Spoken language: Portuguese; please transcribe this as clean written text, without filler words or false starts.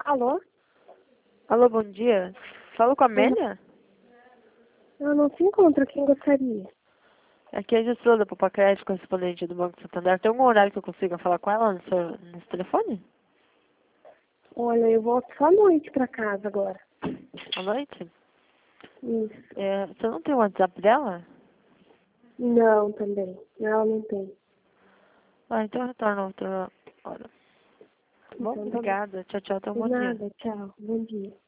Alô? Alô, bom dia. Falo com a Amélia? Ela não se encontra, quem gostaria? Aqui é a gestora da Popacred, correspondente do Banco Santander. Tem algum horário que eu consiga falar com ela nesse telefone? Olha, eu volto só à noite pra casa agora. À noite? Isso. Você não tem o WhatsApp dela? Não, também. Ela não tem. Ah, então eu retorno outra hora. Bom, Então tá bom. obrigada. Tchau, tchau. Até um De bom dia. nada, tchau. Bom dia.